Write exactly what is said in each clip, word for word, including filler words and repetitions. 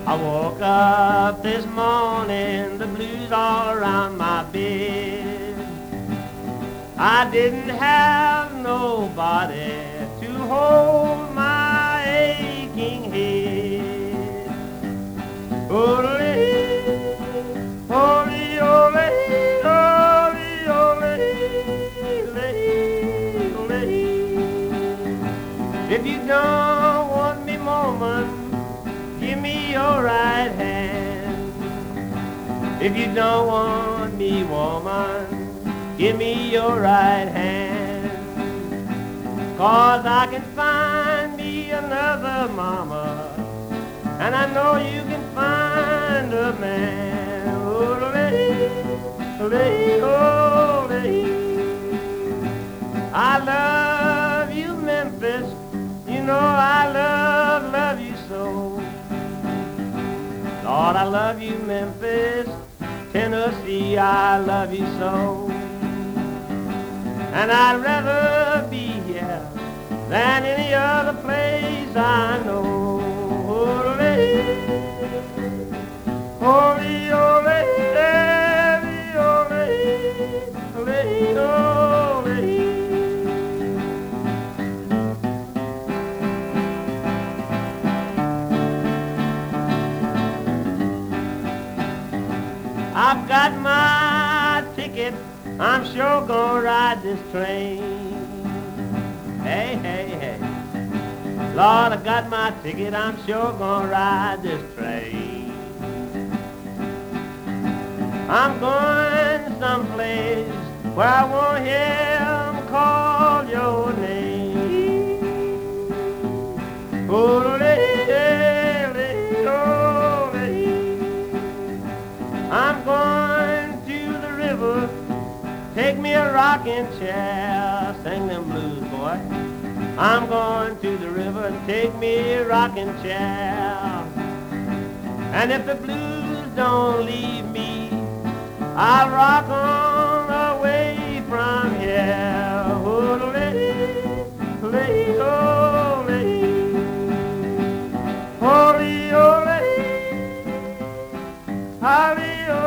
I woke up this morning, the blues all around my bed. I didn't have nobody to hold my aching head. Ole, ole, ole, ole, ole, ole. If you don't want me, woman, give me your right hand. If you don't want me, woman, give me your right hand. 'Cause I can find me another mama, and I know you can find a man. Oh, lady, lady, oh, lady. I love you, Memphis. You know I love, love you so. Lord, I love you, Memphis. Tennessee, I love you so. And I'd rather be here than any other place I know. Ole, ole, ole, ole, ole, ole. I've got my ticket, I'm sure gonna ride this train. Hey, hey, hey. Lord, I got my ticket, I'm sure gonna ride this train. I'm going someplace where I won't hear him call your name. Oh, I'm going to the river, take me a rocking chair, sing them blues, boy. I'm going to the river and take me a rocking chair. And if the blues don't leave me, I'll rock on away from here. Oh, lady, lady, oh, lady, holy, oh, lady, holly.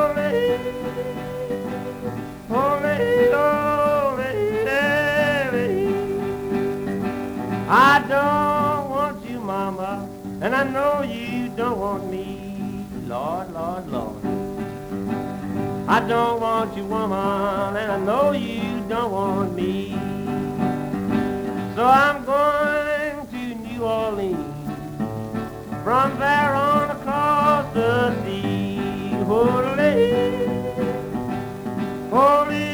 I don't want you, mama, and I know you don't want me. Lord, Lord, Lord. I don't want you, woman, and I know you don't want me. So I'm going to New Orleans, from there on across the sea. Holy, holy.